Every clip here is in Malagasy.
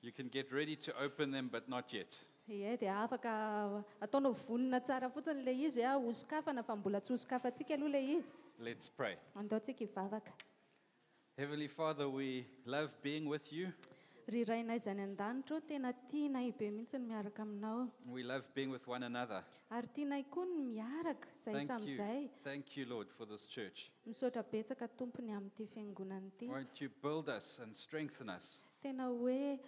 You can get ready to open them, but not yet. Ie dia afaka ataonao vonina tsara fotsiny le izy hoe hosokafana fa mbola tsy hosokafantsika aloha le izy. Let's pray. Andaontsika hivavaka. Heavenly Father, we love being with you. Ry rainay izay any an-danitra tena tianay be mihitsy ny miaraka aminao. We love being with one another. Ary tianay koa ny miaraka izay samizay. Thank you, Lord, for this church. Misaotra betsaka tompony amin'ity fiangonana ity. Won't you build us and strengthen us? Tena hoe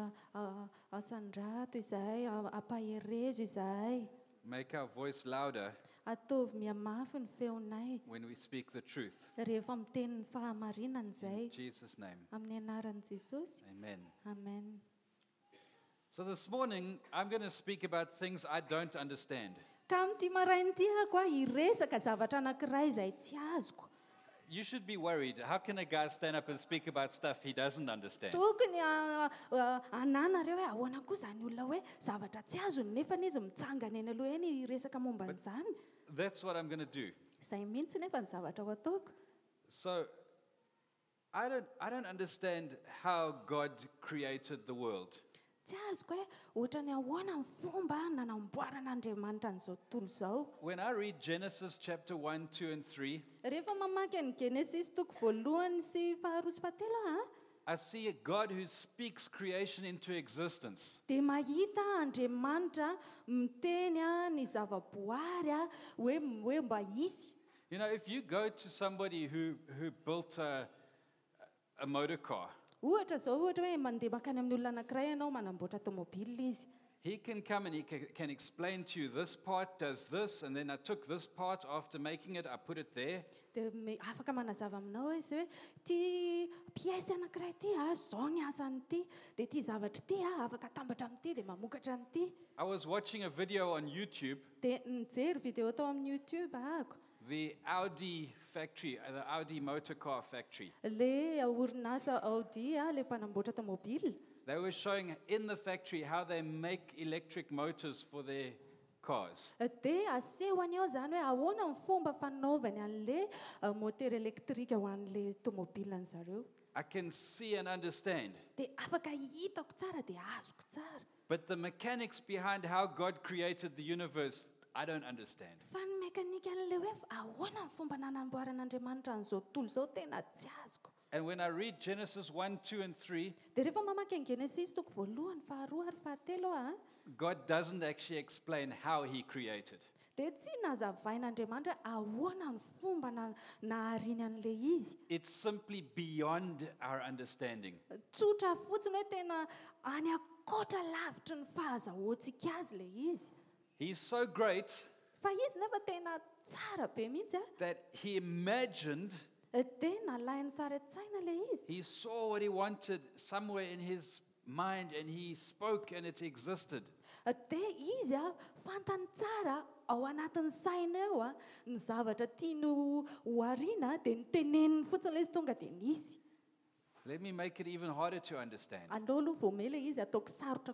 asandrato izahay, ampaherezo izahay. Make our voice louder Atovy mihamafy ny feonay when we speak the truth. rehefa miteny ny fahamarinana izay. In Jesus' name, Amin'ny anaran'i Jesosy. amen. Amen. So this morning, I'm going to speak about things I don't understand. Ka amin'ity marain'ity ako hiresaka zavatra anankiray izay tsy azoko. You should be worried. How can a guy stand up and speak about stuff he doesn't understand? Tokony ananareo hoe ahoana koa izany olona hoe zavatra tsy azony nefa izy mitsangana eny aloha eny hiresaka momba an'izany. That's what I'm going to do. Izay mihitsy nefa ny zavatra ho ataoko. So I don't understand how God created the world. Tsy azoko hoe ohatra ny ahoana ny fomba nanamboaran'Andriamanitra an'izao tontolo izao. When I read Genesis chapter 1, 2, and 3, Rehefa mamaky ny Genesis toko voalohany sy faharoa sy fahatelo I see a God who speaks creation into existence. dia mahita Andriamanitra miteny ny zavaboary hoe mba hisy. You know, if you go to somebody who built a motor car, Ohatra zao ohatra hoe mandeha makany amin'ny olona anankiray ianao manamboatra tomobila izy. he can come and he can explain to you, this part does this, and then I took this part after making it, I put it there. Dia afaka manazava aminao izy hoe ty pièce anankiray ty zao ny asan'ity, dia ty zavatra ty afaka atambatra amin'ity dia mamokatra an'ity. I was watching a video on YouTube, Dia nijery video tao amin'ny YouTube ako. the Audi factory, the Audi motor car factory. Le orinasa Audi le mpanamboatra tomobila. They were showing in the factory how they make electric motors for their cars. Dia asehony ao izany hoe ahoana ny fomba fanaovany an'le motera elektrika ho an'le tomobilan'ny zareo. I can see and understand. Dia afaka hitako tsara dia azoko tsara. But the mechanics behind how God created the universe, I don't understand. Fa ny mekanika an'le hoe ahoana ny fomba nanamboaran'Andriamanitra an'izao tontolo izao tena tsy azoko. And when I read Genesis 1, 2, and 3, Dia rehefa mamaky ny Genesis toko voalohany faharoa ary fahatelo God doesn't actually explain how he created. dia tsy nazavain'Andriamanitra ahoana ny fomba nahariny an'le izy. It's simply beyond our understanding. Tsotra fotsiny hoe tena any akoatra lavitry ny fahazahoantsika azy le izy. He's so great Fa izy nefa tena tsara be mihitsy that he imagined, dia nalainy sary an-tsaina le izy. he saw what he wanted somewhere in his mind and he spoke and it existed. Dia izy fantany tsara ao anatin'ny saina eo ny zavatra tiany hoariana dia niteneniny fotsiny le izy tonga dia nisy. Let me make it even harder to understand. Andao aloha vao mele izy ataoko sarotra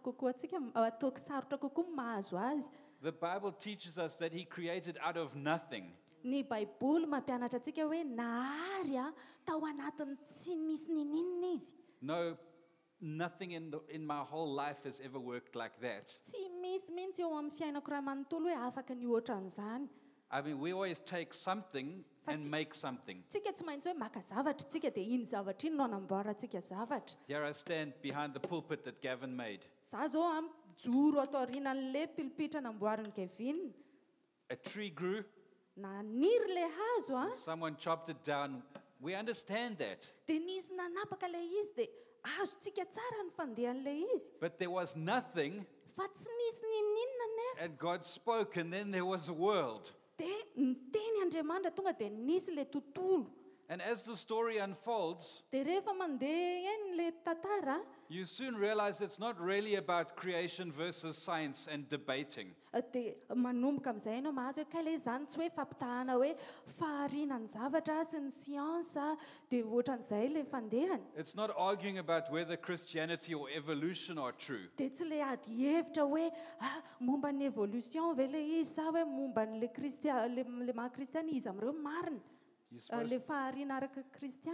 kokoa ny mahazo azy. The Bible teaches us that he created out of nothing. Ny Baiboly mampianatra antsika hoe nahary tao anatin'ny tsy misy ninina izy. No, nothing in my whole life has ever worked like that. Tsy misy mihitsy eo amin'ny fiainako ray manontolo hoe afaka ny ohatran'izany. I mean, we always take something and make something. Tsika tsy maintsy hoe maka zavatra tsika dia iny zavatra iny no anamboarantsika zavatra. Here I stand behind the pulpit that Gavin made. Za zao joro ato aorianan'le pilipitra namboarin'ny Kevin. A tree grew, Naniry le hazo someone chopped it down. We understand that. dia nisy nanapaka le izy dia azontsika tsara ny fandehan'le izy. But there was nothing, Fa tsy nisy ninina nefa. and God spoke, and then there was a world. Dia niteny Andriamanitra tonga dia nisy le tontolo. And as the story unfolds, Dia rehefa mandeha eny le tantara you soon realize it's not really about creation versus science and debating. dia manomboka amin'izay ianao mahazo hoe kay le izany tsy hoe fampitahana hoe faharianany zavatra sy ny siansa dia ohatran'izay le fandehany. It's not arguing about whether Christianity or evolution are true. Dia tsy le ady hevitra hoe momba ny evolution ve le izy sa hoe momba ny le maha kristianizma ireo marina You're supposed- le fahariana araka kristianina.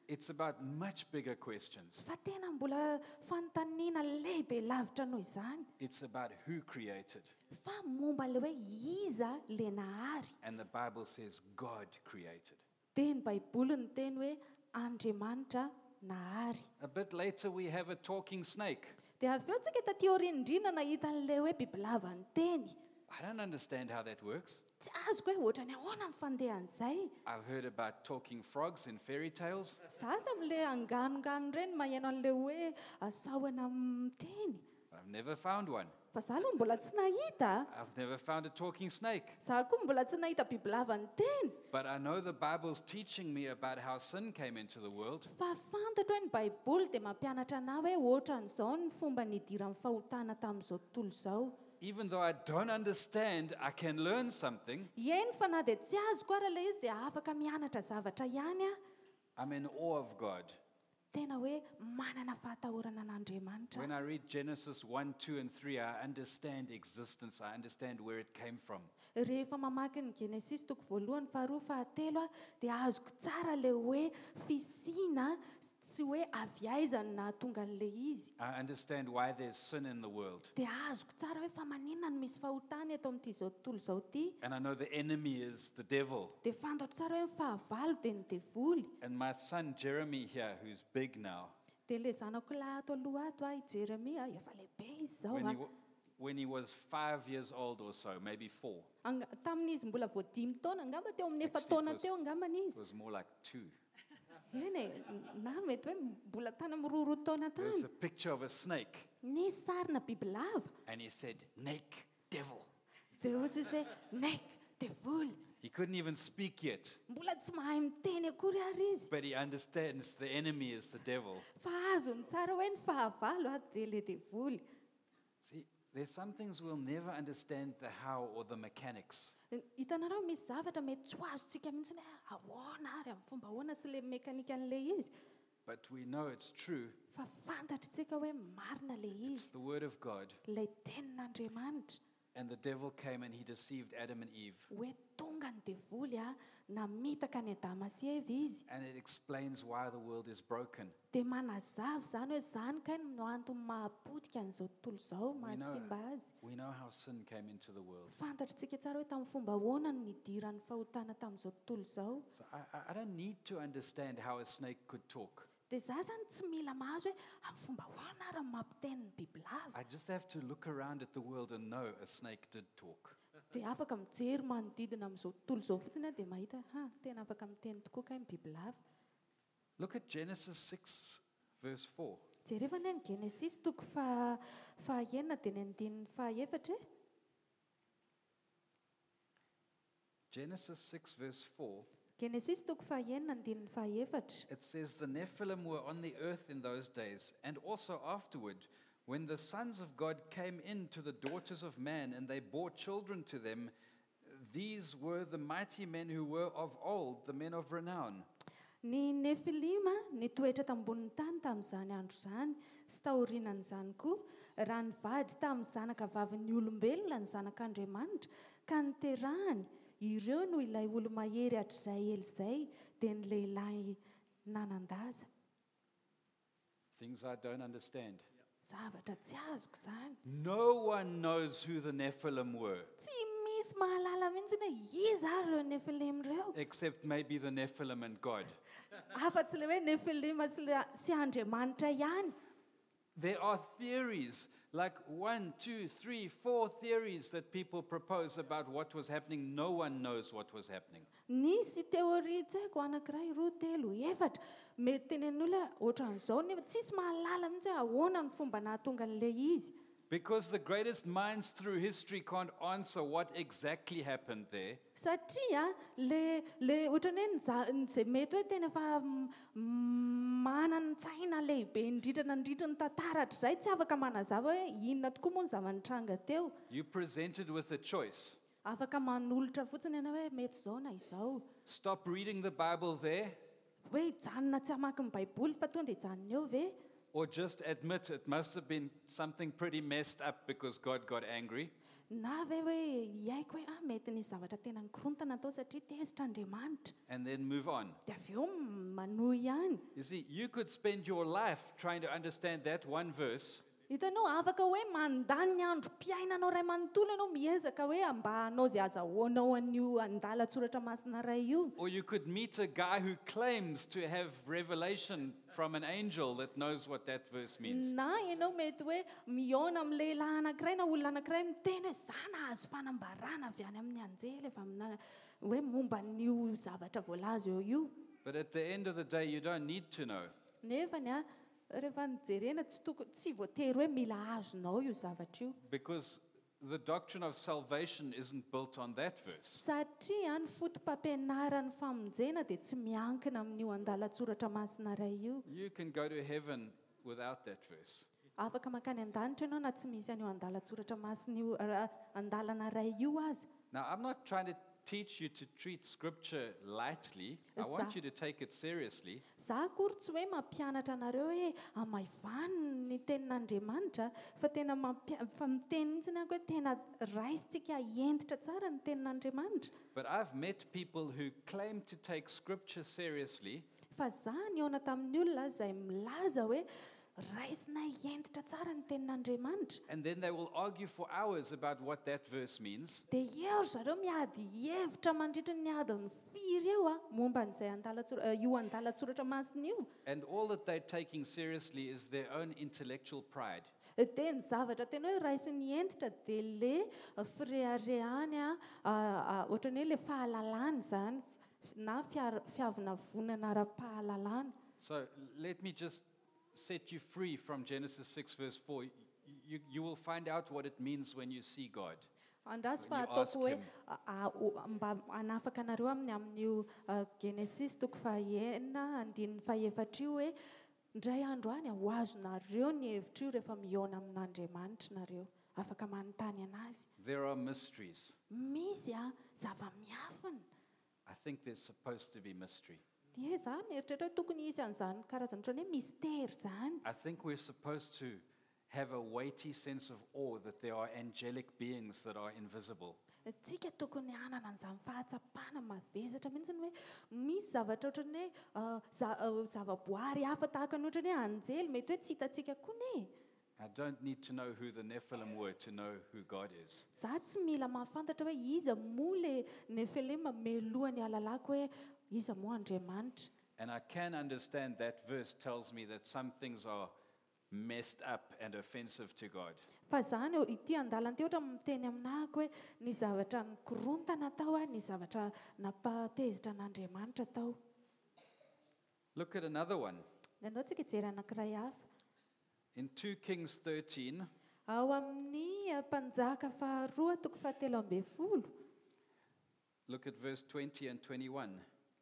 It's about much bigger questions. fa tena mbola fanontaniana lehibe lavitra noho izany. It's about who created. Fa momba le hoe iza le nahary. And the Bible says God created. Dia ny baiboly ny teny hoe Andriamanitra nahary. A bit later, we have a talking snake. Dia avy eo tsika taty aoriana nahita an'ilay hoe bibilava ny teny. I don't understand how that works. Tsy azoko hoe ohatrany ahoana ny fandehan'izay. I've heard about talking frogs in fairy tales, Za tamin'ilay anganongano ireny maheno an'ilay hoe sahona miteny. but I've never found one. Fa za aloha mbola tsy nahita. I've never found a talking snake. Za koa mbola tsy nahita bibilava ny teny. But I know the Bible's teaching me about how sin came into the world. Fa fantatro hoe ny baiboly dia mampianatra anao hoe ohatran'izao ny fomba nidiran'ny fahotana tamin'izao tontolo izao. Even though I don't understand, I can learn something. Eny fa na dia tsy azoko ara ilay izy dia afaka mianatra zavatra ihany a. I'm in awe of God. Tena hoe manana fahatahorana an'Andriamanitra. When I read Genesis 1, 2, and 3, I understand existence. I understand where it came from. Rehefa mamaky ny Genesis toko voalohany, faharoa, fahatelo a, dia azoko tsara le hoe fisiana sy hoe avy aiza no nahatonga an'ilay izy. I understand why there's sin in the world. Dia azoko tsara hoe fa maninona no misy fahotana eto amin'ity zao tontolo izao ity. And I know the enemy is the devil. Dia fantatro tsara hoe ny fahavalo dia ny devoly. And my son Jeremy here, who's big now, Dia ilay zanako lahy ato aloha ato a, i Jeremia, efa lehibe izy zao a. when he was 5 years old or so, maybe 4, Tamin'izy mbola vao 5 taona, angamba teo amin'ny 4 Actually, taona it was- teo angambany it izy. was more like 2. Eny e, na mety hoe mbola tany amin'ny roa taona There's tany. a picture of a snake, Nisy sarina bibilava. and he said, "Snake, devil." Dia hozy izy hoe nek, devoly. He couldn't even speak yet, Mbola tsy mahay miteny akory ary izy. but he understands the enemy is the devil. Fa azony tsara hoe ny fahavalo a dia le devoly. See, there's some things we'll never understand the how or the mechanics. Hitanareo misy zavatra mety tsy ho azontsika mihitsy hoe ahoana ary amin'ny fomba ahoana sy le mekanika an'ilay izy. But we know it's true. Fa fantatritsika hoe marina le It's izy. the word of God. Ilay tenin'Andriamanitra. And the devil came and he deceived Adam and Eve. Hoe tonga ny devoly a, namitaka ny Adama sy Eva izy. And it explains why the world is broken. Dia manazava zany hoe zany kay no antony mahapotika an'izao tontolo izao, mahasimba azy. We know how sin came into the world. Fantatritsika tsara hoe tamin'ny fomba ahoana no nidiran'ny fahotana tamin'izao tontolo izao. So I don't need to understand how a snake could talk. Dia za zany tsy mila mahazo hoe amin'ny fomba ahoana ary ny mampiteny ny bibilava. I just have to look around at the world and know a snake did talk. Dia afaka mijery manodidina amin'izao tontolo izao fotsiny a dia mahita tena afaka miteny tokoa kay ny bibilava. Look at Genesis 6, verse 4. Jerevana ny Genesis toko fahaenina dia ny andinin'ny fahaefatra e. Genesis 6, verse 4. Genesis toko fahaenina andinin'ny fahaefatra. It says, "The Nephilim were on the earth in those days, and also afterward, when the sons of God came in to the daughters of man, and they bore children to them. These were the mighty men who were of old, the men of renown." Ny Nefilima nitoetra tambonin'ny tany tamin'izany andro izany sy taorianan'izany koa raha nivady tamin'ny zanaka vavin'ny olombelona ny zanak'Andriamanitra ka niterahany ireo no ilay olo-mahery hatr'izay ela izay dia ny lehilahy nanan-daza. Things I don't understand. Zavatra tsy azoko izany. No one knows who the Nephilim were, Tsy misy mahalala mihitsy hoe iza ary ireo Nefilim ireo. except maybe the Nephilim and God. Afa-tsy le hoe Nefilima sy Andriamanitra ihany. There are theories, like 1, 2, 3, 4 theories that people propose about what was happening. No one knows what was happening. Nisy teoria tsy haiko anankiray, roa, telo, efatra. Mety tenen'olona ohatran'izao nefa tsisy mahalala mihitsy hoe ahoana ny fomba nahatonga an'ilay izy. Because the greatest minds through history can't answer what exactly happened there. Satria le ohatran'ny hoe izay mety hoe tena efa manana tsaina lehibe indrindra nandritra ny tantara hatr'izay tsy afaka manazava hoe inona tokoa moa ny zavanitranga teo. You presented with a choice. Afaka manolotra fotsiny ianao hoe mety izao na izao. Stop reading the Bible there Hoe hijanona tsy hamaky ny baiboly fa tonga dia hijanona eo ve? or just admit it must have been something pretty messed up because God got angry. na ve hoe hiaiko hoe mety nisy zavatra tena nikorontana tao satria tezitra Andriamanitra And then move on. dia avy eo manohy ihany. You see, you could spend your life trying to understand that one verse, Hitanao afaka hoe mandany ny andro mpiainanao ray manontolo ianao miezaka hoe mba hanao izay azahoanao an'io andalan-tsoratra masina ray io. or you could meet a guy who claims to have revelation from an angel that knows what that verse means. Na ianao mety hoe mihaona amin'ny lehilahy anankiray na olona anankiray miteny hoe zah nahazo fanambarana avy any amin'ny anjely efa amina hoe momba n'io zavatra voalaza eo io. But at the end of the day, you don't need to know. Nefany rehefa nijerena tsy voatery hoe mila azonao io zavatra io. Because the doctrine of salvation isn't built on that verse. Satria ny fotom-pampianaran'ny famonjena dia tsy miankina amin'io andalan-tsoratra masina ray io. You can go to heaven without that verse. Afaka makany an-danitra ianao na tsy misy an'io andalan-tsoratra masina io andalana ray io aza. Now, I'm not trying to teach you to treat scripture lightly. I want you to take it seriously. Za akory tsy hoe mampianatra anareo hoe amaivany ny tenin'Andriamanitra fa tena fa miteny mihitsy ako hoe tena raisitsika hientitra tsara ny tenin'Andriamanitra. But I've met people who claim to take scripture seriously, Fa za nihaona tamin'ny olona izay milaza hoe raisina hientitra tsara ny tenin'Andriamanitra. and then they will argue for hours about what that verse means. Dia eo zareo miady hevitra mandritra ny adiny firy eo momba n'izay io andalan-tsoratra masina io. And all that they're taking seriously is their own intellectual pride. Dia ny zavatra tena hoe raisiny hientitra dia le firehariahany ohatrany hoe le fahalalana zany na fiavana vonana ara-pahalalana. So let me just set you free from Genesis 6 verse 4. You will find out what it means when you see God. Andraso When fa you ask ataoko hoe him. mba hanafaka anareo amin'io Genesis toko fahaenina andininy fahaefatra io hoe ndray andro any ho azonareo ny hevitra io rehefa mihaona amin'Andriamanitra nareo. Afaka manontany anazy. There are mysteries. Misy zava-miafina. I think there's supposed to be mystery. Dia za mieritreritra hoe tokony isy an'izany karazana ohatrany hoe mystère zany. I think we're supposed to have a weighty sense of awe that there are angelic beings that are invisible. Tsika tokony hanana an'izany fahatsapana mavesatra mihitsy hoe misy zavatra ohatrany hoe zavaboary hafa tahaka ny ohatrany hoe anjely mety hoe tsy hitantsika koa ne. I don't need to know who the Nephilim were to know who God is. Za tsy mila mahafantatra hoe iza moa le Nefelima melohany alalako hoe iza moa Andriamanitra. And I can understand that verse tells me that some things are messed up and offensive to God. Fa zany ity andalan ty ohatra miteny aminahako hoe ny zavatra nikorontana tao ny zavatra napatezitra an'Andriamanitra tao. Look at another one. Andao tsika hijery anankiray hafa. In 2 Kings 13, Ao amin'ny mpanjaka faharoa toko fahatelo ambin'ny folo. look at verse 20 and 21.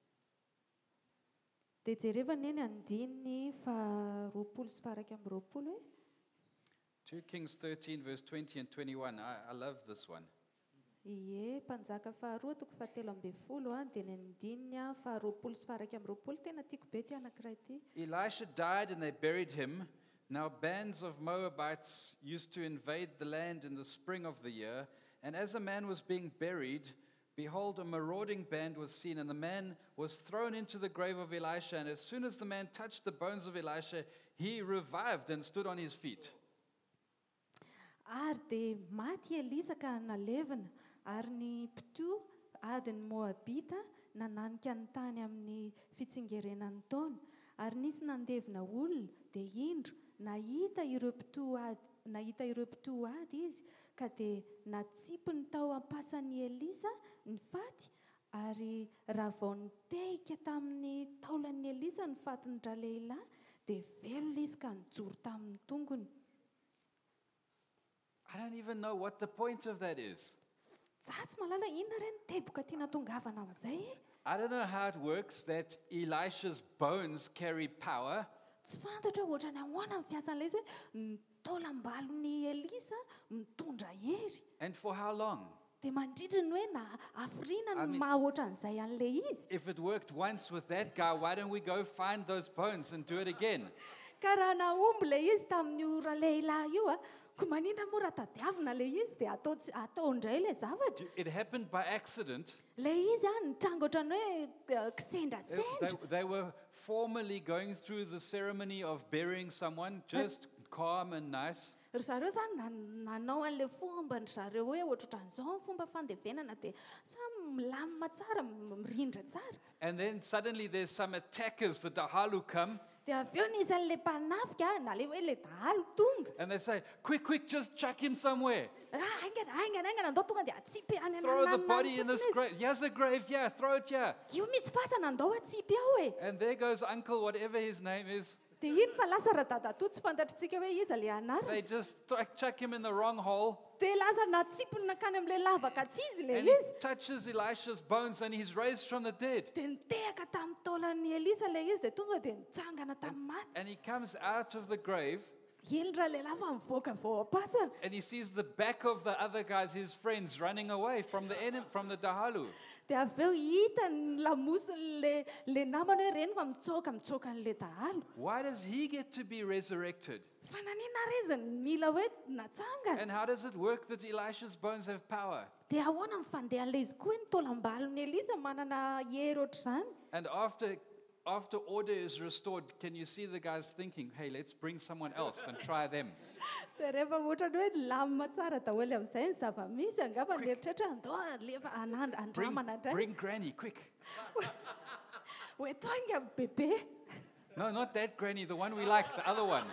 Dia jerevana eny andininy faharoapolo sy faharaiky amby roapolo hoe 2 Kings 13, verse 20 and 21. I love this one. ie mpanjaka faharoa toko fahatelo ambin'ny folo dia ny andininy faharoapolo sy faharaiky amby roapolo tena tiako be ty anankiray ty. Elisha died and they buried him. Now bands of Moabites used to invade the land in the spring of the year. And as a man was being buried, behold, a marauding band was seen. And the man was thrown into the grave of Elisha. And as soon as the man touched the bones of Elisha, he revived and stood on his feet. Ary dia maty Elisa ka nalevina ary ny mpito adiny Moabita nananika ny tany amin'ny fitsingerenany taona. Ary nisy nandevina olona dia indro nahita ireo mpito ady izy ka dia natsipiny tao ampasan'i Elisa ny faty ary raha vao nitehika tamin'ny taolan'i Elisa ny fatiny ralehilahy dia velona izy ka nijoro tamin'ny tongony. I don't even know what the point of that is. Za tsy malala inona re ny teboka tiana tongavana amin'izay. I don't know how it works that Elisha's bones carry power. Tsy fantatra hoe ohatrany ahoana ny fiasan'ilay izy hoe ny taolam-balon'ny Elisa mitondra hery. And for how long? Dia mandritra ny hoe na afrina I ny mean- maha ohatran'izay an'ilay izy. If it worked once with that guy, why don't we go find those bones and do it again? ka raha naomby le izy tamin'ny ora lehilahy io ko manindra moa raha tadiavina le izy dia atao indray le zavatra. It happened by accident. Le izy nitrango ohatran'ny hoe kisendrasendra. They were formally going through the ceremony of burying someone, just calm and nice. Ry zareo zany nanao an'le fomba ny zareo hoe ohatrohatran'izao ny fomba fandevenana dia samy milamina tsara mirindra tsara. And then suddenly there's some attackers, the Dahalu come, Dia avy eo nisy an'le mpanafika na le hoe le dahalo tonga. and they say, quick, just chuck him somewhere. Aingana andao tonga dia atsipy any Throw the anananany body in this fotsiny izy. grave. Here's a grave, yeah, throw it here. Io misy fasana andao atsipy ao e. And there goes Uncle, whatever his name is. Dia iny fa lasa radada to tsy fantatritsika hoe iza le anarany. They just chuck him in the wrong hole. Dia lasa natsipiny nakany amin'le lavaka tsy izy le And he izy. touches Elisha's bones and he's raised from the dead. Dia nitehaka tamin'ny taolan'ny Elisa le izy dia tonga dia nitsangana tamin'ny maty. And he comes out of the grave Iny raha le lava mivoaka vao apasana. and he sees the back of the other guys, his friends, running away from the enemy, from the Dahalu. Dia avy eo hita ny lamosiny le namany hoe reny fa mitsoka an'le dahalo. Why does he get to be resurrected? Fa nanina ary izy mila hoe natsangana. And how does it work that Elisha's bones have power? Dia ahoana mifandehan'le izy koa ny taolam-balon'ny Elisa manana hery ohatr'izany. And after order is restored, can you see the guys thinking, hey, let's bring someone else and try them? Dia rehefa ohatrany hoe lamina tsara daholo amin'izay ny zava-misy angamba ny eritreritra andao alefa andramana indray. Bring Granny, quick. Hoe toinga bebe. No, not that Granny, the one we like, the other one.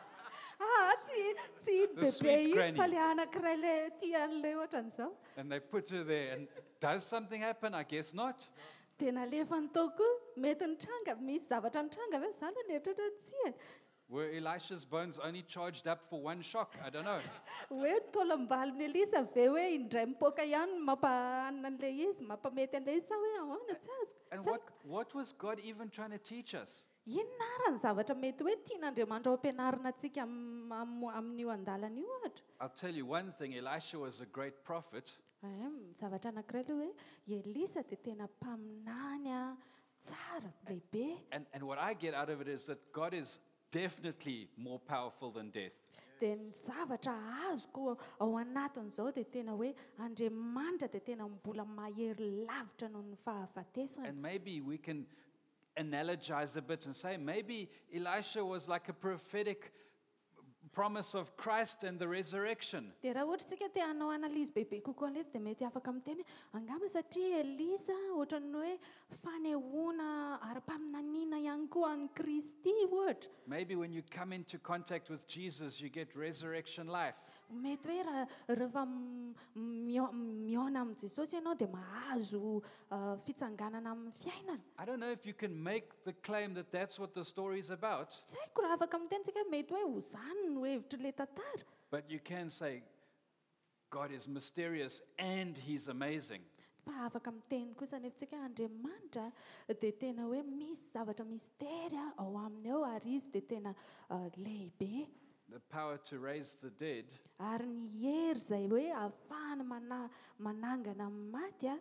Tsy The bebe sweet iny granny. fa le anankiray le tian'le ohatran'izao. And they put her there. And does something happen? I guess not. Dia nalefa ny taoko mety nitranga misy zavatra nitranga ve izany no eritreritra tsy e. Were Elisha's bones only charged up for one shock? I don't know. Hoe taolam-balon'ny Elisa ve hoe indray mipoaka ihany mampahanina an'le izy mampamety an'le izy sa hoe ahoana tsy azoko. And what was God even trying to teach us? Inona ary ny zavatra mety hoe tian'Andriamanitra ho ampianarina antsika amin'io andalana io ohatra. I'll tell you one thing, Elisha was a great prophet, Zavatra anankiray aloha hoe Elisa dia tena mpaminany tsara lehibe. and what I get out of it is that God is definitely more powerful than death. Dia ny zavatra azoko ao anatin'izao dia tena hoe Andriamanitra dia tena mbola mahery lavitra noho ny fahafatesana. And maybe we can analogize a bit and say maybe Elisha was like a prophetic promise of Christ and the resurrection. Dia raha ohatra tsika te hanao analizy bebe kokoa an'ilay izy dia mety afaka miteny angamba satria Elisa ohatran'ny hoe fanehoana ara-paminaniana ihany koa an'i Kristy ohatra. Maybe when you come into contact with Jesus, you get resurrection life. Mety hoe rehefa mihaona amin'i Jesosy ianao dia mahazo fitsanganana amin'ny fiainana. I don't know if you can make the claim that that's what the story is about, Tsy haiko raha afaka miteny tsika mety hoe ho zany no hevitry le tantara. but you can say God is mysterious and He's amazing. Fa afaka miteny kosa nefa tsika Andriamanitra dia tena hoe misy zavatra mistery ao aminy ao ary izy dia tena lehibe. The power to raise the dead Ary ny hery izay hoe ahafahana manangana amin'ny maty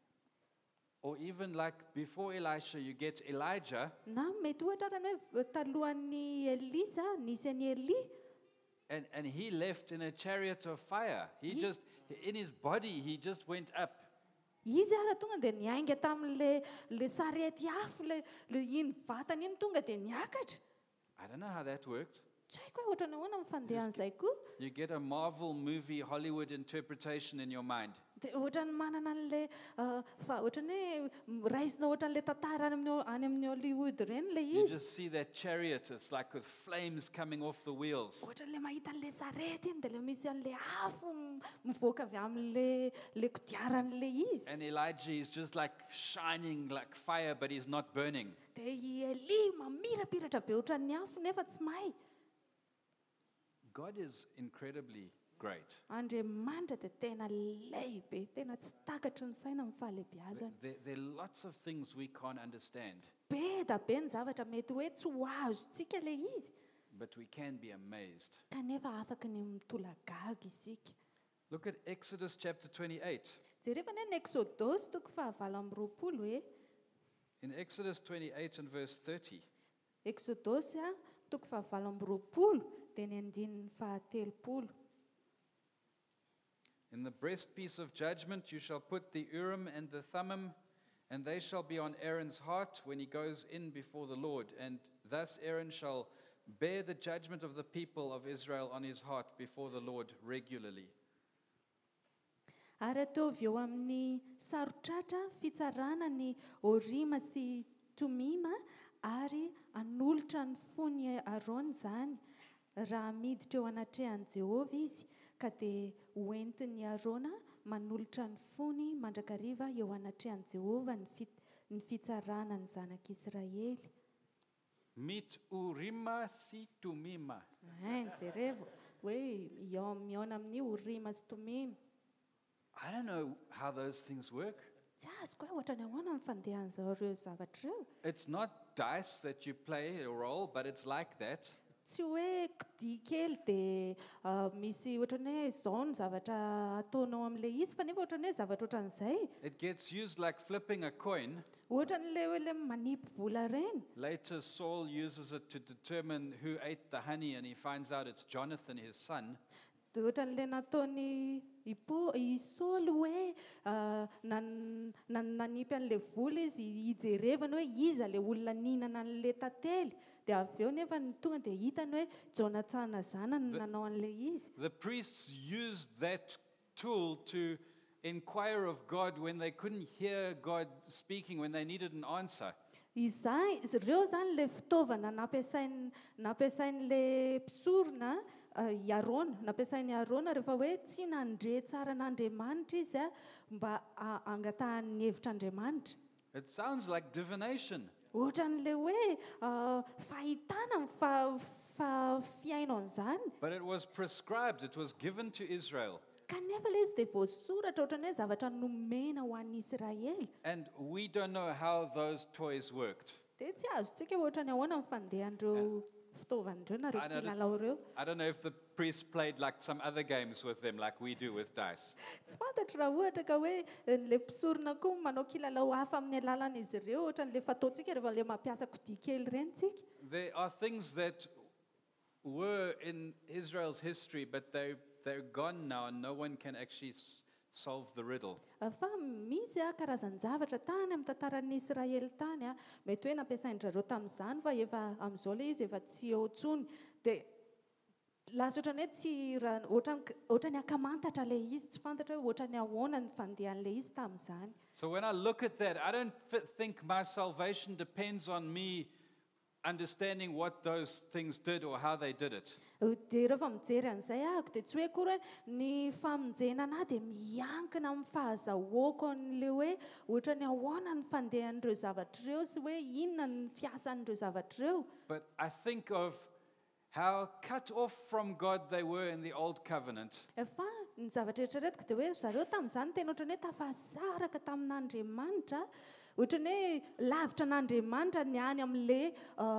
or even like before Elisha, you get Elijah, na mety ohatra ary ny hoe talohan'ny Elisa nisy an'i Eli. and he left in a chariot of fire. He just, in his body, he just went up. Izy ara tonga dia niainga tamin'le sarety afo le iny vatany iny tonga dia niakatra. I don't know how that worked. Tsy haiko hoe ohatrany ahoana mifandehan'izay koa. You get a Marvel movie Hollywood interpretation in your mind. Dia ohatrany manana an'le ohatrany hoe raisina ohatran'le tantara any amin'ny Hollywood ireny le You izy. just see that chariot, it's like with flames coming off the wheels. Ohatran'le mahita an'le sarety iny dia le misy an'le afo mivoaka avy amin'le kodiaran'le izy. And Elijah is just like shining like fire, but he's not burning. Dia i Eli mamirapiratra be ohatran'ny afo nefa tsy may. God is incredibly great. Andriamanitra dia tena lehibe, tena tsy takatry ny saina amin'ny fahalehibiazana. There are lots of things we can't understand, Be da be ny zavatra mety hoe tsy ho azontsika le izy. but we can be amazed. Kanefa afaka ny mitolagaga isika. Look at Exodus chapter 28. Jereva ny Exodus toko 19 hoe In Exodus 28 and verse 30, Exodus toko 7 dia ny andininy 13. In the breastpiece of judgment you shall put the Urim and the Thummim, and they shall be on Aaron's heart when he goes in before the Lord. And thus Aaron shall bear the judgment of the people of Israel on his heart before the Lord regularly. Ary ataovy eo amin'ny sarotratra fitsarana ny Orima sy Tomima ary anolotra ny fony Aron izany raha miditra eo anatrehan'i Jehovah izy ka dia hoentiny Arona manolotra ny fony mandrakariva eo anatrehan'i Jehovah ny fitsarana ny zanak'Israely. Mit Urima si Tumima. Jereva hoe miaona amin'ny Orima sy Tomima. I don't know how those things work. Tsy azoko hoe ohatra ny ahoana ny fandehan'ireo zavatra ireo. It's not dice that you play or roll, but it's like that. Tsy hoe kidi kely dia misy ohatra ny hoe izao ny zavatra ataonao amin'ilay izy fa nefa ohatra ny hoe zavatra ohatran'izay. It gets used like flipping a coin. Ohatra n'ilay hoe ilay manipy vola ireny. Later, Saul uses it to determine who ate the honey, and he finds out it's Jonathan, his son. Dia ohatra n'ilay nataony i Saoly hoe nanipy an'ilay vola izy hijerevana hoe iza ilay olona nihinana an'ilay tantely. Dia avy eo nefa ny tonga dia hitany hoe Jonathan zanany nanao an'ilay izy. The priests used that tool to inquire of God when they couldn't hear God speaking, when they needed an answer. Ireo zany ilay fitaovana nampiasain'ilay mpisorona i Arona, nampiasain'ny Arona rehefa hoe tsy nandre tsara n'Andriamanitra izy mba angatahany ny hevitr'Andriamanitra. It sounds like divination. Ohatra n'ilay hoe fahitana fiaino an'izany. But it was prescribed, it was given to Israel. Kanefa ilay izy dia voasoratra ohatra ny hoe zavatra nomena ho an'ny Israely. And we don't know how those toys worked. Dia tsy azontsika ohatra ny ahoana ny fandehan'ireo fitaovan'ireo na ireo kilalao ireo. I don't know if the priests played like some other games with them, like we do with dice. Tsy fantatro raha ohatra ka hoe ilay mpisorona koa manao kilalao hafa amin'ny alalan'izy ireo ohatra n'ilay fataontsika rehefa ilay mampiasa kodi kely ireny tsika. There are things that were in Israel's history, but they're gone now, and no one can actually solve the riddle. Fa misy karazan-javatra tany amin'ny tantaran'ny Israely tany mety hoe nampiasain'ireo tamin'izany fa efa amin'izao ilay izy efa tsy eo intsony. Dia lasa ohatra ny hoe tsy ohatra ny akamantatra ilay izy, tsy fantatra hoe ohatra ny ahoana ny fandehan'ilay izy tamin'izany. So when I look at that, I don't think my salvation depends on me understanding what those things did or how they did it. Dia rehefa mijery an'izay ahako dia tsy hoe koa ny famonjena anahy dia miankina amin'ny fahazahoako an'ilay hoe ohatra ny ahoana ny fandehan'ireo zavatra ireo sy hoe inona ny fiasan'ireo zavatra ireo. But I think of how cut off from God they were in the old covenant. Fa ny zavatra rehetraretiko dia hoe zareo tamin'izany tena ohatra ny hoe tafasaraka tamin'Andriamanitra, ohatra ny hoe lavitra n'Andriamanitra ny any amin'ilay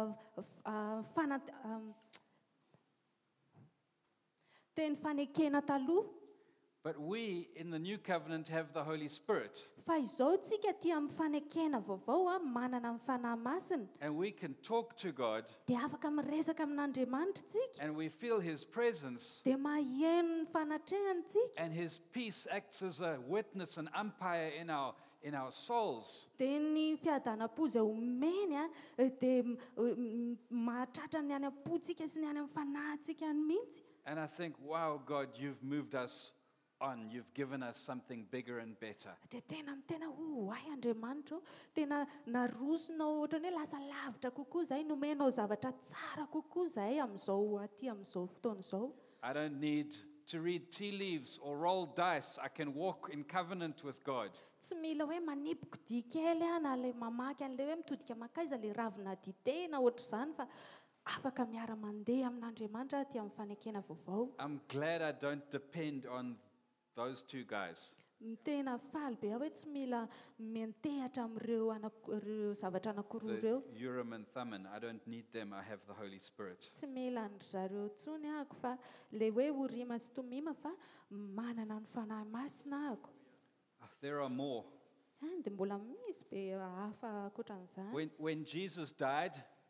teny fanekena taloha. But we in the new covenant have the Holy Spirit. Fa izao tsika aty amin'ny fanekena vaovao manana ny fanahy masina. And we can talk to God. Dia afaka miresaka amin'Andriamanitra tsika. And we feel His presence. Dia maheno ny fanatrehany tsika. And His peace acts as a witness, an umpire in our souls. Dia ny fiadanam-po izay omeny dia mahatratra ny any am-pontsika sy ny any amin'ny fanahintsika any mihitsy. And I think, wow, God, you've moved us on. You've given us something bigger and better. Dia tena ay Andriamanitra tena narosonao ohatra ny hoe lasa lavitra kokoa izay, nomenao zavatra tsara kokoa izay amin'izao fotoana izao. I don't need to read tea leaves or roll dice. I can walk in covenant with God. Tsy mila hoe manipy kodi kely na ilay mamaky an'ilay hoe mitodika makaiza ilay ravina dite na ohatr'izany fa afaka miara-mandeha amin'Andriamanitra aty amin'ny fanekena vaovao. I'm glad I don't depend on those two guys. Tena faly be hoe tsy mila mentehatra amin'ireo zavatra anankiroa ireo. The Urim and Thummim, I don't need them. I have the Holy Spirit. Tsy mila zareo intsony ahako fa ilay hoe Orima sy Tomima fa manana ny fanahy masina ahako. There are more. Dia mbola misy be hafa ankoatran'izany. When Jesus died,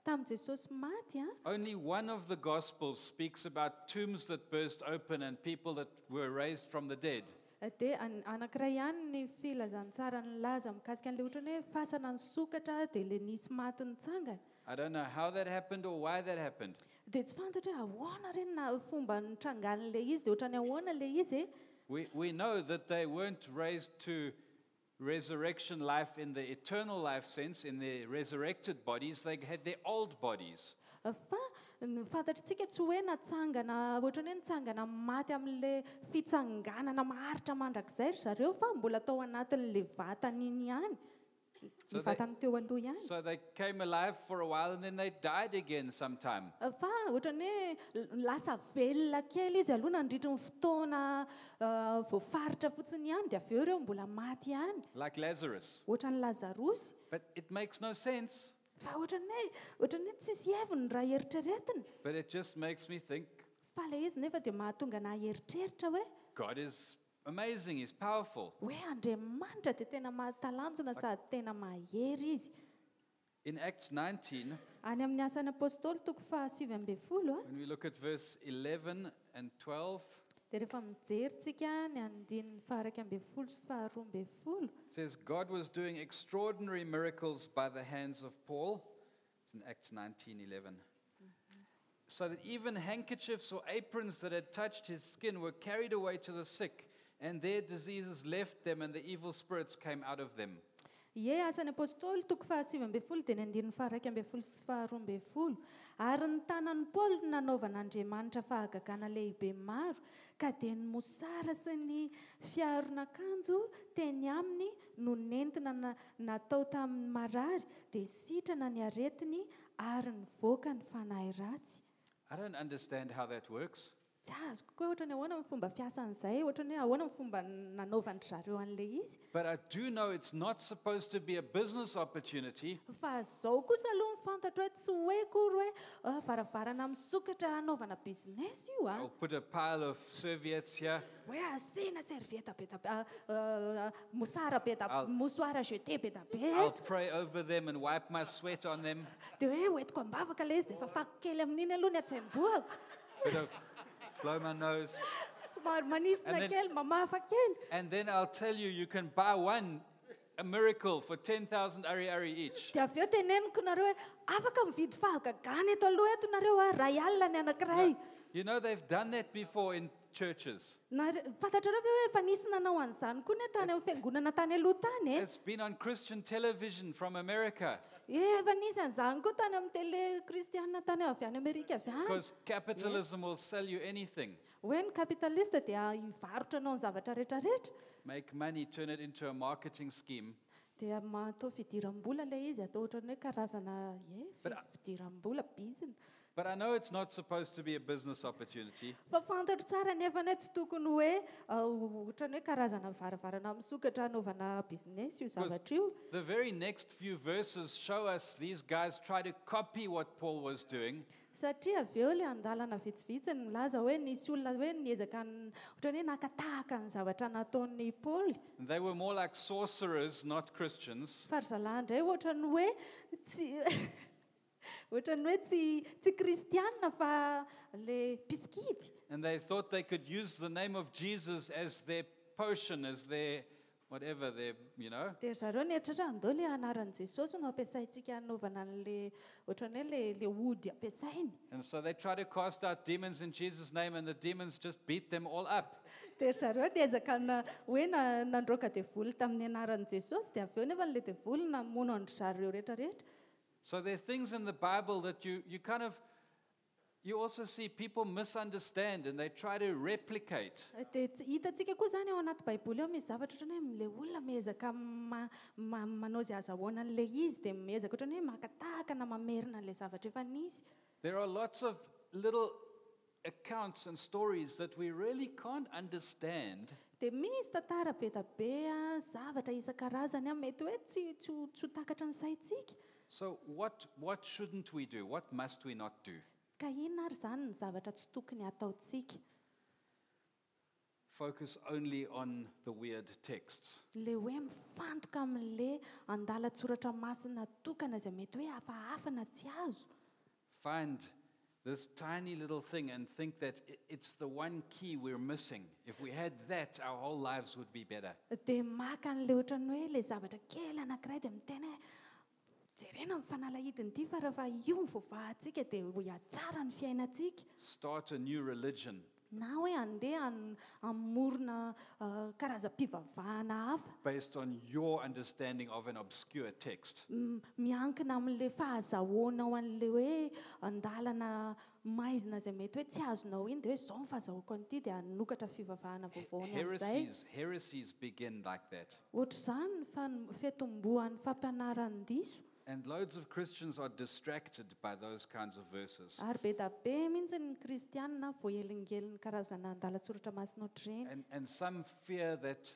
tamin'ny Jesosy maty only one of the Gospels speaks about tombs that burst open and people that were raised from the dead. dia anankiray ihany ny filazantsara ny laza mikasika an'ilay ohatra ny hoe fasana ny sokatra dia ilay nisy maty nitsangana. I don't know how that happened or why that happened. Dia tsy fantatra hoe ahoana ireny na fomba nitrangan'ilay izy dia ohatra ny ahoana ilay izy We know that they weren't raised to resurrection life in the eternal life sense, in their resurrected bodies. They had their old bodies. fa fantatritsika tsy hoe natsangana ohatra ny hoe nitsangana maty amin'ilay fitsanganana maharitra mandrakizay ry zareo fa mbola tao anatin'ilay vatany iny ihany ny vatany teo aloha ihany. So they came alive for a while and then they died again sometime. Fa ohatra ny hoe lasa velona kely izy aloha nandritry ny fotoana voafaritra fotsiny ihany dia avy eo ireo mbola maty ihany Like Lazarus. ohatra ny Lazarosy. But it makes no sense. Fa ohatra ny hoe tsisy heviny raha eritreretina But it just makes me think fa ilay izy nefa dia mahatonga na eritreritra hoe God is amazing, He's powerful. hoe Andriamanitra dia tena mahatalanjona sady tena mahery izy. In Acts 19, Any amin'ny asan'ny apôstôly toko 7:20 when we look at verse 11 and 12, dia rehefa mijeritsika ny andininy 11 sy 12 it says, God was doing extraordinary miracles by the hands of Paul. It's in Acts 19:11. So that even handkerchiefs or aprons that had touched his skin were carried away to the sick, and their diseases left them, and the evil spirits came out of them. Ie asan'ny apôstôly toko 7:20 dia ny andininy 11 sy 12 ary ny tanan'ny Paoly no nanaovan'Andriamanitra fahagagana lehibe maro ka dia ny mosara sy ny fiaron'akanjo teny aminy no nentina natao tamin'ny marary dia sitrana ny aretiny ary nivoaka ny fanahy ratsy. I don't understand how that works. Tsy azoko koa ohatra ny ahoana ny fomba fiasan'izay ohatra ny hoe ahoana ny fomba nanaovan'ny zareo an'ilay izy. But I do know it's not supposed to be a business opportunity. Fa zao kosa aloha mifantatra hoe tsy hoe kory hoe varavarana misokatra hanaovana bizinesa io I'll put a pile of serviettes here. hoe asiana servieta be mosara be mosoara jeté be da I'll be pray over them and wipe my sweat on them. dia hoe hoentiko ambavaka ilay izy dia efa fako kely amin'iny aloha ny atsaim-boako Bit of blow my nose. somary manisina And then- kely mamafa kely. And then I'll tell you, you can buy one, a miracle, for 10,000 ari each. Dia avy eo teneniko nareo hoe afaka mividy fahagagana eto aloha eto nareo ray alina ny anankiray. You know, they've done that before in churches. Fantatrareo ve hoe efa nisy nanao an'izany koa ny tany amin'ny fiangonana tany aloha tany It's been on Christian television from America efa nisy an'izany koa tany amin'ny tele kristiana tany avy any Amerika avy any. because capitalism will sell you anything. Hoe ny kapitalista dia hivarotra anao ny zavatra rehetrarehetra Make money, turn it into a marketing scheme. dia matao fidiram-bola ilay izy atao ohatra ny hoe karazana fidiram-bola bizina. But I know it's not supposed to be a business opportunity. Fa fantatro tsara nefa ny hoe tsy tokony hoe ohatra ny hoe karazana varavarana misokatra anaovana bizinesa io zavatra io. The very next few verses show us these guys try to copy what Paul was doing. Satria avy eo ilay andalana vitsivitsy milaza hoe nisy olona hoe niezaka ohatra ny hoe nakatahaka ny zavatra nataon'ny Paoly. They were more like sorcerers, not Christians. Fa ry zalahy indray ohatra ny hoe tsy ohatra ny hoe tsy kristianina fa le piskidy. And they thought they could use the name of Jesus as their potion, as their whatever, their, you know. Dia zareo nietratra andao le anaran'i Jesosy no ampiasaintsika anaovana an'le ohatra ny hoe le ody ampiasainy. And so they try to cast out demons in Jesus' name, and the demons just beat them all up. Dia zareo niezaka hoe nandroaka devoly tamin'ny anaran'i Jesosy dia avy eo nefa le devoly namono andry zareo rehetrarehetra. So there are things in the Bible that you kind of, you also see people misunderstand and they try to replicate. Dia hitantsika koa izany ao anaty baiboly ao misy zavatra ohatra ny hoe le olona miezaka manao izay azahoana an'ilay izy dia miezaka ohatra ny hoe makatahaka na mamerina an'ilay zavatra efa nisy. There are lots of little accounts and stories that we really can't understand. Dia misy tantara be da be zavatra isan-karazany mety hoe tsy ho takatra ny saintsika. So what shouldn't we do? What must we not do? Ka inona ary izany ny zavatra tsy tokony ataontsika? Focus only on the weird texts. Le hoe mifantoka amin'le andalatsoratra masina tokana izay mety hoe hafahafa na tsy azo. find this tiny little thing and think that it's the one key we're missing. If we had that, our whole lives would be better. Dia maka an'ilay ohatran'ny hoe ilay zavatra kely anankiray dia miteny hoe jerena ny fanalahidiny ity fa rehefa io ny voavahantsika dia ho hatsara ny fiainantsika. Start a new religion Na hoe andeha hamorona karazam-pivavahana hafa based on your understanding of an obscure text. Miankina amin'ilay fahazahoanao an'ilay hoe andalana maizina izay mety hoe tsy azonao iny dia hoe izao ny fahazahoako an'ity dia hanokatra fivavahana vaovaony amin'izay. Heresies begin like that. Ohatr'izany ny fiatombohan'ny fampianaran'ny diso. And loads of Christians are distracted by those kinds of verses. Ary be da be mihitsy ny kristianina voahelingelin'ny karazana andalatsoratra masina ohatr'ireny. And some fear that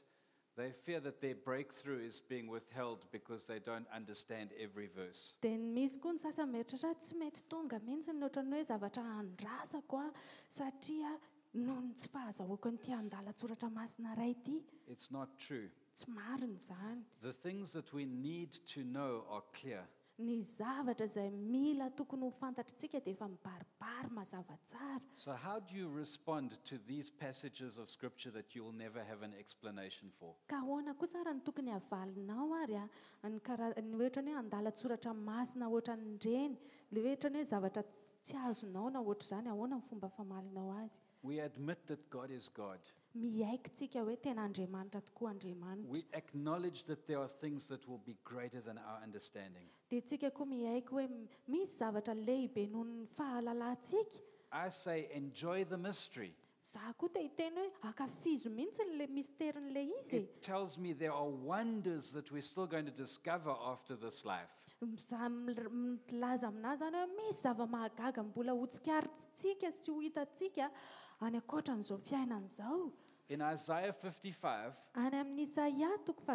their breakthrough is being withheld because they don't understand every verse. Dia misy koa ny sasany mieritratra tsy mety tonga mihitsy ny ohatran'ny hoe zavatra handrasako satria noho ny tsy fahazahoako an'ity andalatsoratra masina iray ity. It's not true. Tsy marina izany. The things that we need to know are clear. Ny zavatra izay mila tokony ho fantatritsika dia efa mibaribary mazava tsara. So how do you respond to these passages of scripture that you will never have an explanation for? Ka ahoana kosa raha ny tokony havalinao ary ny ohatrany hoe andalatsoratra masina ohatran'ireny, ilay ohatrany hoe zavatra tsy azonao na ohatr'izany, ahoana ny fomba famalinao azy? We admit that God is God. Miaikintsika hoe tena Andriamanitra tokoa Andriamanitra. We acknowledge that there are things that will be greater than our understanding. Dia tsika koa miaiky hoe misy zavatra lehibe noho ny fahalalantsika. I say enjoy the mystery. Za koa dia hiteny hoe akafizo mihitsy n'ilay misterin'ilay izy. It tells me there are wonders that we're still going to discover after this life. Za milaza aminazy zany hoe misy zava-mahagaga mbola ho tsikarintsika sy ho hitantsika any ankoatran'izao fiainana izao. In Isaiah 55, Any amin'ny Isaia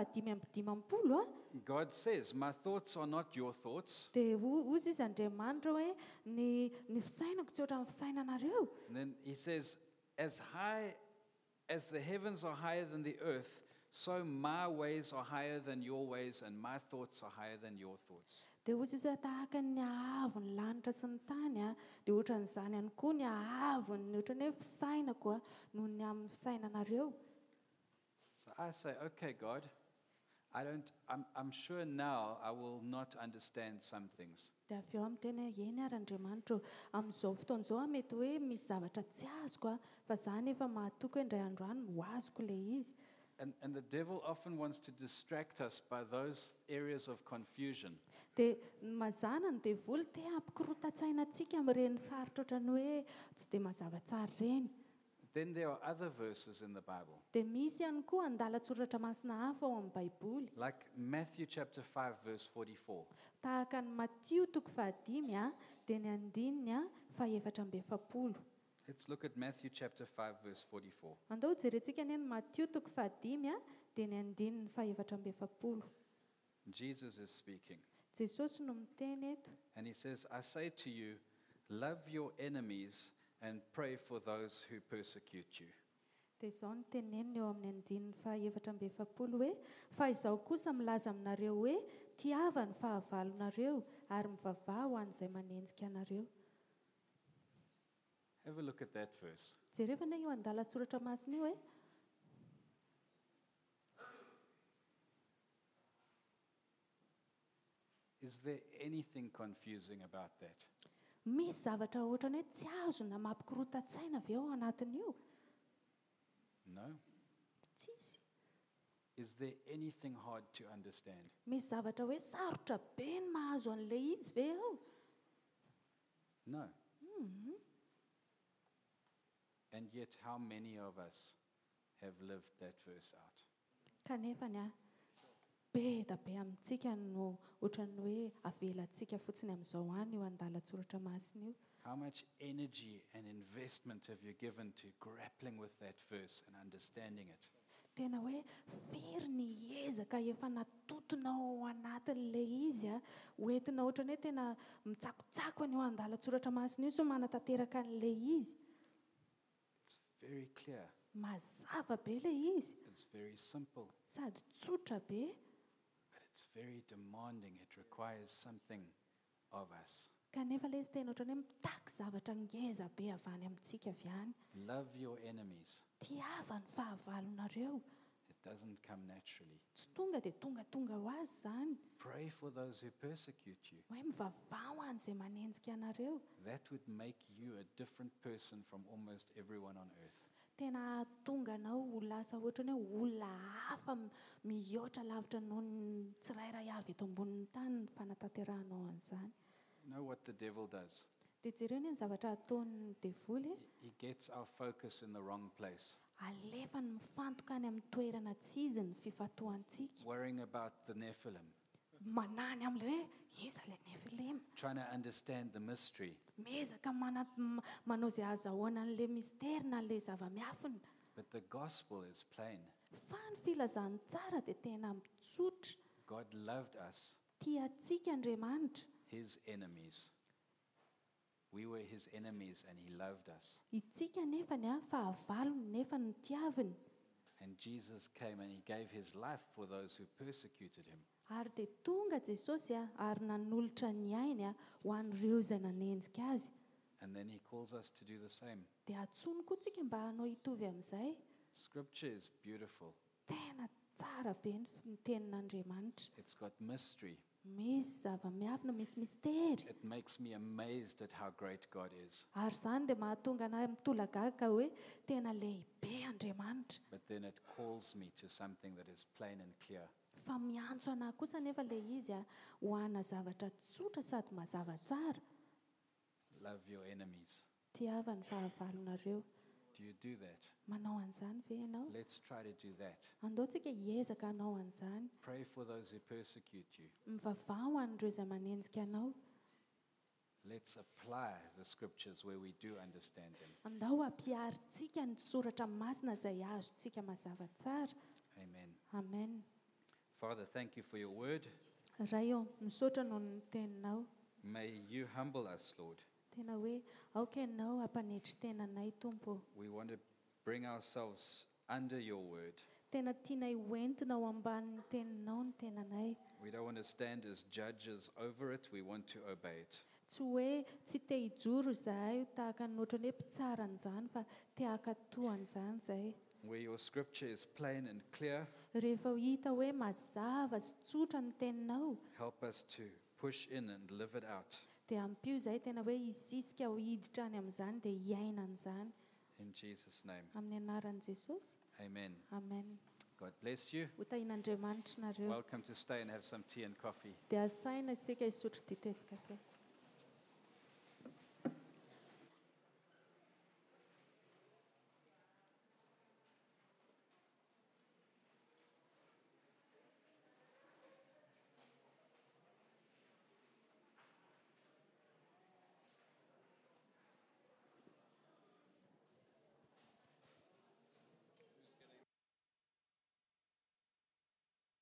55, God says, "My thoughts are not your thoughts." dia hozy izy Andriamanitra hoe ny fisainako tsy ohatran'ny fisainanareo. And then he says, as high as the heavens are higher than the earth, so my ways are higher than your ways, and my thoughts are higher than your thoughts. Dia hozy izy hoe tahaka ny ahavon'ny lanitra sy ny tany dia ohatran'izany ihany koa ny ahavon'ny ohatrany hoe fisainako noho ny amin'ny fisainanareo. So I say, okay, God, I'm sure now I will not understand some things. Dia avy eo amin'ny teny hoe eny ary Andriamanitra amin'izao fotoan'izao mety hoe misy zavatra tsy azoko fa izany efa mahatoky hoe indray andro any ho azoko ilay izy. And the devil often wants to distract us by those areas of confusion. Dia mazana ny devoly te hampikorotan-tsainantsika amin'ireny faritra ohatrany hoe tsy dia mazava tsara ireny. Then there are other verses in the Bible, Dia misy ihany koa andalatsoratra masina hafa ao amin'ny Baiboly. like Matthew chapter 5, verse 44. Tahaka ny Matio 5 dia ny andininy 7:40. Let's look at Matthew chapter 5, verse 44. Andao jerentsika ny Matio 5 dia ny andininy 7:40. Jesus is speaking, Jesosy no miteny eto. and he says, I say to you, love your enemies and pray for those who persecute you. Dia izao no teneniny eo amin'ny andininy 7:40 hoe fa izaho kosa milaza aminareo hoe tiava ny fahavalonareo ary mivavaha ho an'izay manenjika anareo. Have a look at that verse. Jerevana io andalatsoratra masina io Is there anything confusing about that? misy zavatra ohatrany hoe tsy azona mampikorotan-tsaina avy eo anatin'io? No. Tsisy. Is there anything hard to understand? Misy zavatra hoe sarotra be ny mahazo an'ilay izy ve ao? No. And yet, how many of us have lived that verse out? Kanefa be da be amintsika no ohatran'ny hoe avelantsika fotsiny amin'izao any io andalatsoratra masina io. How much energy and investment have you given to grappling with that verse and understanding it? Tena hoe firy ny ezaka efa natotonao ao anatin'ilay izy hoentina ohatrany hoe tena mitsakotsako an'io andalatsoratra masina io sy manatanteraka an'ilay izy. It's very clear. Mazava be ilay izy It's very simple, sady tsotra be but it's very demanding. It requires something of us. kanefa ilay izy tena ohatrany hoe mitaky zavatra ngeza be avy any amintsika avy any. Love your enemies. Tiava ny fahavalonareo. It doesn't come naturally. Tsy tonga dia tonga ho azy izany. Pray for those who persecute you. Hoe mivavao an'izay manenjika anareo. That would make you a different person from almost everyone on earth. Tena tonga anao ho lasa ohatrany hoe olona hafa mihoatra lavitra noho ny tsirairay avy eto ambonin'ny tany ny fanataterahanao an'izany. You know what the devil does? Dia jereo ny zavatra ataon'ny devoly. He gets our focus in the wrong place, Alefany mifantoka any amin'ny toerana tsy izy ny fifatoantsika. worrying about the Nephilim, Manany amin'ilay hoe iza ilay Nefilim. trying to understand the mystery. Miezaka manao izay azahoana an'ilay mistera na ilay zava-miafina. But the gospel is plain. Fa ny filazany tsara dia tena mitsotra. God loved us, Tiantsika Andriamanitra. his enemies. We were his enemies and he loved us. Itsika nefany fahavalony nefa ny tiaviny. And Jesus came and he gave his life for those who persecuted him. Ary dia tonga Jesosy ary nanolotra ny ainy ho an'ireo izay nanenjika azy. And then he calls us to do the same. Dia atsomy koa tsika mba hanao hitovy amin'izay. Scripture is beautiful. Tena tsara be ny tenin'Andriamanitra. It's got mystery. Misy zava-miafina, misy mistery. It makes me amazed at how great God is. Ary izany dia mahatonga anahy mitolagaga hoe tena lehibe Andriamanitra. But then it calls me to something that is plain and clear. Fa miantso anahy kosa nefa ilay izy ho ana zavatra tsotra sady mazava tsara. Love your enemies. Tiava ny fahavalonareo. Do you do that? Manao an'izany ve ianao? Let's try to do that. Andaontsika hiezaka hanao an'izany. Pray for those who persecute you. Mivavao an'ireo izay manenjika anao. Let's apply the scriptures where we do understand them. Andao ampiaritsika ny soratra masina izay azontsika mazava tsara. Amen. Amen. Father, thank you for your word. Raio, misaotra noho ny teninao. May you humble us, Lord. Tena hoe aoka ianao hampanetry tenanay Tompo. We want to bring ourselves under your word. Tena tianay hoentina ao ambanin'ny teninao ny tenanay. We don't want to stand as judges over it. We want to obey it. Tsy hoe tsy te hijoro izahay tahaka ny ohatrany hoe mpitsara an'izany fa te hakatoa an'izany izahay. Where your scripture is plain and clear, Rehefa hita hoe mazava sy tsotra ny teninao, help us to push in and live it out. dia ampio izahay tena hoe hisisika ho hiditra any amin'izany dia hiaina an'izany. In Jesus' name, Amin'ny anaran'i Jesosy. amen. Amen. God bless you. Ho tahian'Andriamanitra nareo. Welcome to stay and have some tea and coffee. Dia asaina isika hisotro dite sy kafe.